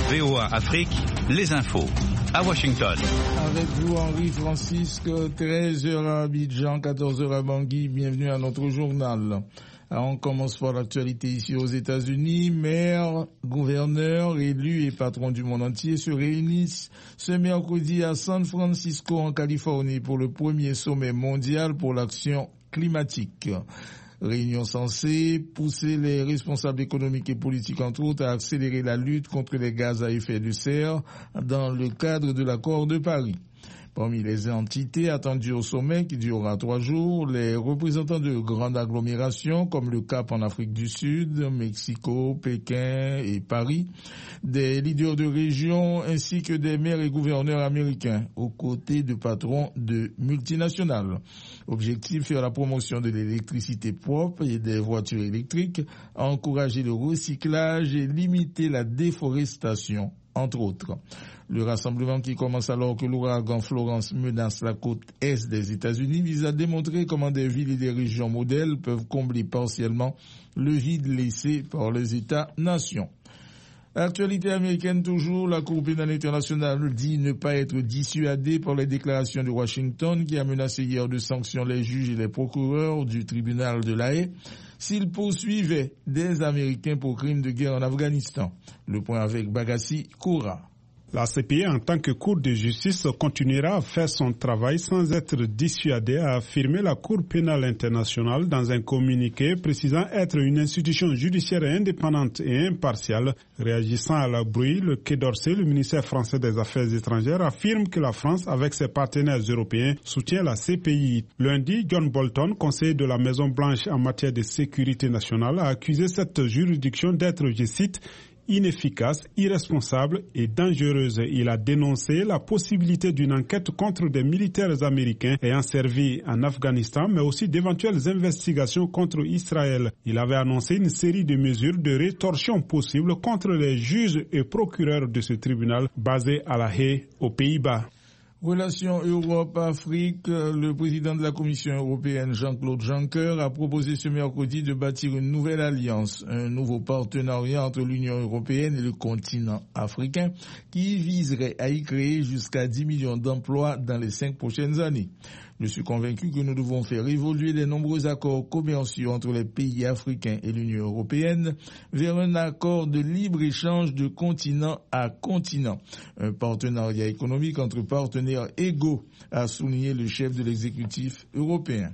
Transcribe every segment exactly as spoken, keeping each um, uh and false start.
V O A Afrique, les infos. À Washington. Avec vous, Henri Francisque, treize heures à Abidjan, quatorze heures à Bangui. Bienvenue à notre journal. Alors, on commence par l'actualité ici aux États-Unis. Maires, gouverneurs, élus et patrons du monde entier se réunissent ce mercredi à San Francisco, en Californie, pour le premier sommet mondial pour l'action climatique. Réunion censée pousser les responsables économiques et politiques, entre autres, à accélérer la lutte contre les gaz à effet de serre dans le cadre de l'accord de Paris. Parmi les entités attendues au sommet, qui durera trois jours, les représentants de grandes agglomérations comme le Cap en Afrique du Sud, Mexico, Pékin et Paris, des leaders de région ainsi que des maires et gouverneurs américains, aux côtés de patrons de multinationales. Objectif, faire la promotion de l'électricité propre et des voitures électriques, encourager le recyclage et limiter la déforestation, entre autres. Le rassemblement, qui commence alors que l'ouragan Florence menace la côte est des États-Unis, vise à démontrer comment des villes et des régions modèles peuvent combler partiellement le vide laissé par les États-nations. Actualité américaine toujours, la Cour pénale internationale dit ne pas être dissuadée par les déclarations de Washington, qui a menacé hier de sanctions les juges et les procureurs du tribunal de La Haye s'ils poursuivaient des Américains pour crimes de guerre en Afghanistan. Le point avec Bagassi Koura. La C P I, en tant que cour de justice, continuera à faire son travail sans être dissuadée, a affirmé la Cour pénale internationale dans un communiqué précisant être une institution judiciaire indépendante et impartiale. Réagissant à la bruit, le Quai d'Orsay, le ministère français des Affaires étrangères, affirme que la France, avec ses partenaires européens, soutient la C P I. Lundi, John Bolton, conseiller de la Maison-Blanche en matière de sécurité nationale, a accusé cette juridiction d'être, je cite, inefficace, irresponsable et dangereuse. Il a dénoncé la possibilité d'une enquête contre des militaires américains ayant servi en Afghanistan, mais aussi d'éventuelles investigations contre Israël. Il avait annoncé une série de mesures de rétorsion possibles contre les juges et procureurs de ce tribunal basé à La Haye, aux Pays-Bas. Relations Europe-Afrique, le président de la Commission européenne, Jean-Claude Juncker, a proposé ce mercredi de bâtir une nouvelle alliance, un nouveau partenariat entre l'Union européenne et le continent africain, qui viserait à y créer jusqu'à dix millions d'emplois dans les cinq prochaines années. Je suis convaincu que nous devons faire évoluer les nombreux accords commerciaux entre les pays africains et l'Union européenne vers un accord de libre-échange de continent à continent. Un partenariat économique entre partenaires égaux, a souligné le chef de l'exécutif européen.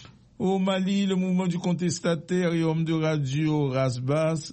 Au Mali, le mouvement du contestataire et homme de radio Rasbas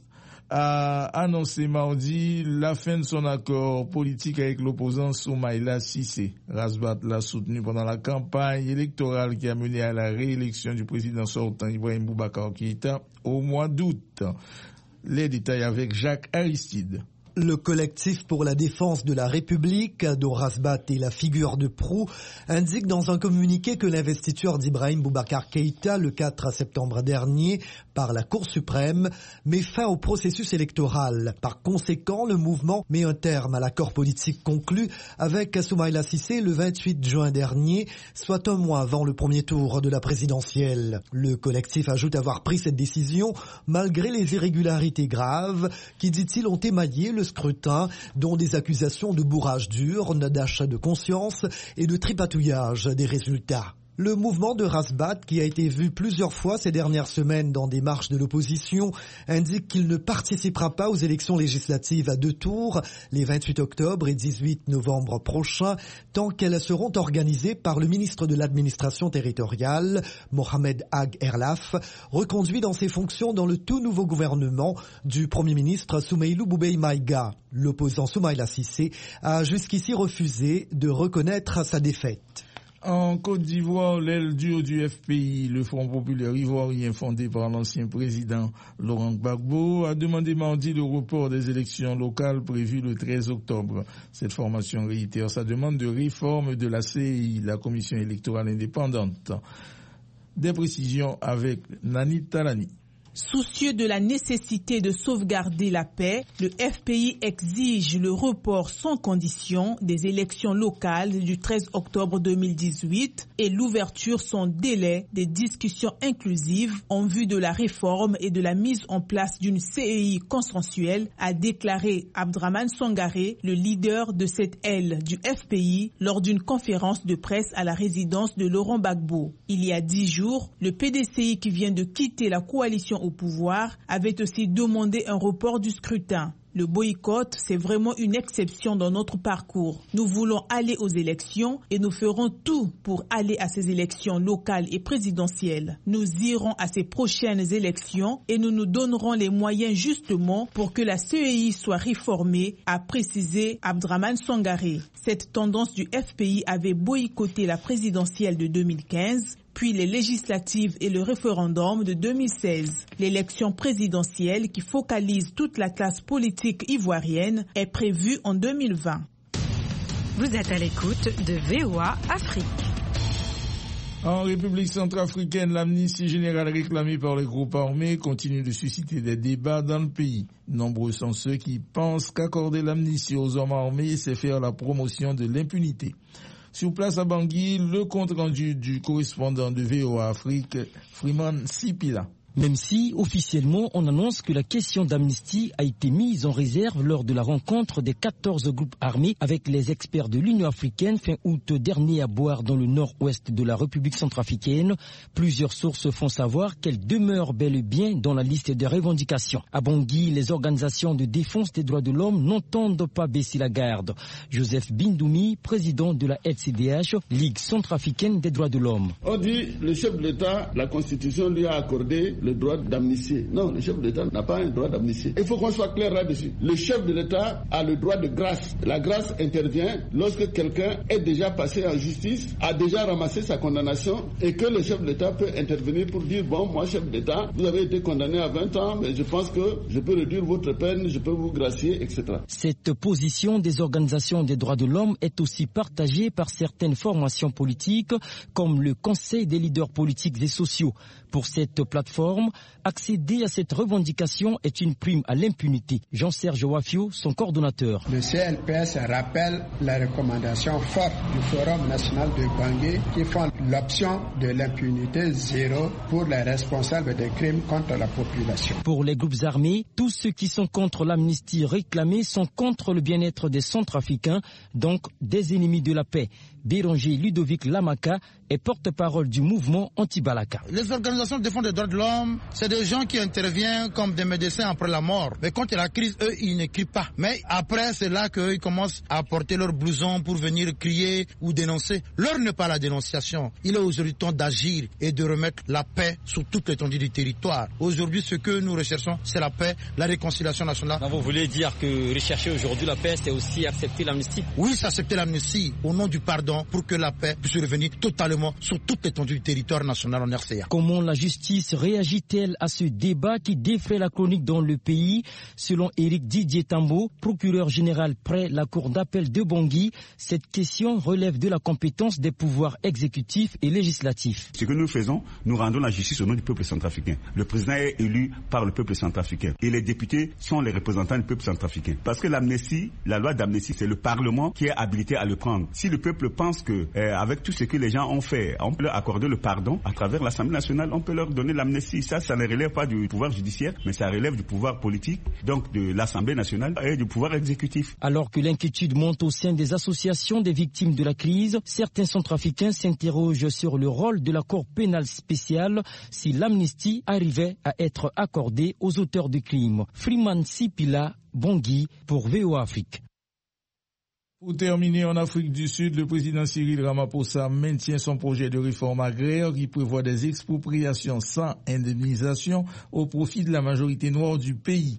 a annoncé mardi la fin de son accord politique avec l'opposant Soumaïla Cissé. Rasbat l'a soutenu pendant la campagne électorale qui a mené à la réélection du président sortant Ibrahim Boubacar Keïta au mois d'août. Les détails avec Jacques Aristide. Le collectif pour la défense de la République, dont Rasbat est la figure de proue, indique dans un communiqué que l'investiture d'Ibrahim Boubacar Keïta le quatre septembre dernier par la Cour suprême met fin au processus électoral. Par conséquent, le mouvement met un terme à l'accord politique conclu avec Soumaïla Cissé le vingt-huit juin dernier, soit un mois avant le premier tour de la présidentielle. Le collectif ajoute avoir pris cette décision malgré les irrégularités graves qui, dit-il, ont émaillé le scrutin, dont des accusations de bourrage d'urnes, d'achat de conscience et de tripatouillage des résultats. Le mouvement de Rasbat, qui a été vu plusieurs fois ces dernières semaines dans des marches de l'opposition, indique qu'il ne participera pas aux élections législatives à deux tours, les vingt-huit octobre et dix-huit novembre prochains, tant qu'elles seront organisées par le ministre de l'administration territoriale, Mohamed Ag Erlaf, reconduit dans ses fonctions dans le tout nouveau gouvernement du Premier ministre Soumeylou Boubèye Maïga. L'opposant Soumaïla Cissé a jusqu'ici refusé de reconnaître sa défaite. En Côte d'Ivoire, l'aile dure du F P I, le Front populaire ivoirien fondé par l'ancien président Laurent Gbagbo, a demandé mardi le report des élections locales prévues le treize octobre. Cette formation réitère sa demande de réforme de la C E I, la Commission électorale indépendante. Des précisions avec Nani Talani. Soucieux de la nécessité de sauvegarder la paix, le F P I exige le report sans condition des élections locales du treize octobre deux mille dix-huit et l'ouverture sans délai des discussions inclusives en vue de la réforme et de la mise en place d'une C E I consensuelle, a déclaré Abdraman Sangaré, le leader de cette aile du F P I, lors d'une conférence de presse à la résidence de Laurent Gbagbo. Il y a dix jours, le P D C I qui vient de quitter la coalition au pouvoir avait aussi demandé un report du scrutin. Le boycott, c'est vraiment une exception dans notre parcours. Nous voulons aller aux élections et nous ferons tout pour aller à ces élections locales et présidentielles. Nous irons à ces prochaines élections et nous nous donnerons les moyens justement pour que la C E I soit réformée, a précisé Abdraman Sangaré. Cette tendance du F P I avait boycotté la présidentielle de deux mille quinze, puis les législatives et le référendum de deux mille seize. L'élection présidentielle qui focalise toute la classe politique ivoirienne est prévue en deux mille vingt. Vous êtes à l'écoute de V O A Afrique. En République centrafricaine, l'amnistie générale réclamée par les groupes armés continue de susciter des débats dans le pays. Nombreux sont ceux qui pensent qu'accorder l'amnistie aux hommes armés, c'est faire la promotion de l'impunité. Sur place à Bangui, le compte-rendu du correspondant de V O A Afrique, Freeman Sipila. Même si, officiellement, on annonce que la question d'amnistie a été mise en réserve lors de la rencontre des quatorze groupes armés avec les experts de l'Union africaine fin août dernier à Boire dans le nord-ouest de la République centrafricaine, plusieurs sources font savoir qu'elle demeure bel et bien dans la liste des revendications. À Bangui, les organisations de défense des droits de l'homme n'entendent pas baisser la garde. Joseph Bindoumi, président de la L C D H, Ligue centrafricaine des droits de l'homme. On dit le chef de l'État, la Constitution lui a accordé le droit d'amnistier. Non, le chef de l'État n'a pas un droit d'amnistier. Il faut qu'on soit clair là-dessus. Le chef de l'État a le droit de grâce. La grâce intervient lorsque quelqu'un est déjà passé en justice, a déjà ramassé sa condamnation et que le chef de l'État peut intervenir pour dire, bon, moi, chef d'État, vous avez été condamné à vingt ans, mais je pense que je peux réduire votre peine, je peux vous gracier, et cetera. Cette position des organisations des droits de l'homme est aussi partagée par certaines formations politiques, comme le Conseil des leaders politiques et sociaux. Pour cette plateforme, accéder à cette revendication est une prime à l'impunité. Jean-Serge Wafio, son coordonnateur. Le C N P S rappelle la recommandation forte du Forum national de Bangui qui font l'option de l'impunité zéro pour les responsables des crimes contre la population. Pour les groupes armés, tous ceux qui sont contre l'amnistie réclamée sont contre le bien-être des Centrafricains, donc des ennemis de la paix. Béranger Ludovic Lamaka est porte-parole du mouvement anti-Balaka. Les organisations de défense des droits de l'homme, c'est des gens qui interviennent comme des médecins après la mort. Mais quand il y a la crise, eux, ils ne crient pas. Mais après, c'est là qu'ils commencent à porter leur blouson pour venir crier ou dénoncer. L'heure n'est pas la dénonciation. Il est aujourd'hui temps d'agir et de remettre la paix sur toute l'étendue du territoire. Aujourd'hui, ce que nous recherchons, c'est la paix, la réconciliation nationale. Vous voulez dire que rechercher aujourd'hui la paix, c'est aussi accepter l'amnistie? Oui, c'est accepter l'amnistie au nom du pardon pour que la paix puisse revenir totalement sur toute l'étendue du territoire national en R C A. Comment la justice réagit-elle à ce débat qui défraie la chronique dans le pays? Selon Éric Didier Tambo, procureur général près la cour d'appel de Bangui, cette question relève de la compétence des pouvoirs exécutifs et législatifs. Ce que nous faisons, nous rendons la justice au nom du peuple centrafricain. Le président est élu par le peuple centrafricain et les députés sont les représentants du peuple centrafricain. Parce que l'amnistie, la loi d'amnistie, c'est le Parlement qui est habilité à le prendre. Si le peuple pense que, euh, avec tout ce que les gens ont fait, on peut leur accorder le pardon à travers l'Assemblée nationale, on peut leur donner l'amnistie. Ça, ça ne relève pas du pouvoir judiciaire, mais ça relève du pouvoir politique, donc de l'Assemblée nationale et du pouvoir exécutif. Alors que l'inquiétude monte au sein des associations des victimes de la crise, certains Centrafricains s'interrogent sur le rôle de la Cour pénale spéciale si l'amnistie arrivait à être accordée aux auteurs de crimes. Freeman Sipila, Bangui, pour V O A Afrique. Pour terminer, en Afrique du Sud, le président Cyril Ramaphosa maintient son projet de réforme agraire qui prévoit des expropriations sans indemnisation au profit de la majorité noire du pays.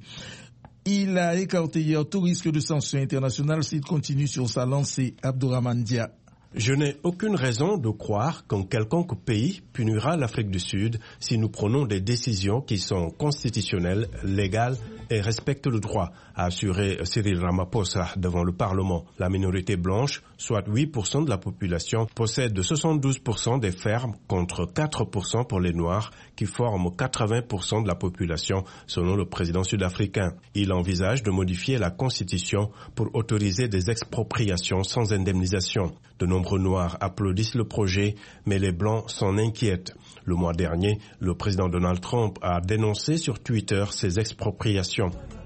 Il a écarté hier tout risque de sanctions internationales s'il continue sur sa lancée. Abdourahmane Dia. Je n'ai aucune raison de croire qu'un quelconque pays punira l'Afrique du Sud si nous prenons des décisions qui sont constitutionnelles, légales et respectent le droit, a assuré Cyril Ramaphosa devant le Parlement. La minorité blanche, soit huit pour cent de la population, possède soixante-douze pour cent des fermes contre quatre pour cent pour les Noirs, qui forment quatre-vingts pour cent de la population, selon le président sud-africain. Il envisage de modifier la Constitution pour autoriser des expropriations sans indemnisation. De nombreux Noirs applaudissent le projet, mais les Blancs s'en inquiètent. Le mois dernier, le président Donald Trump a dénoncé sur Twitter ces expropriations.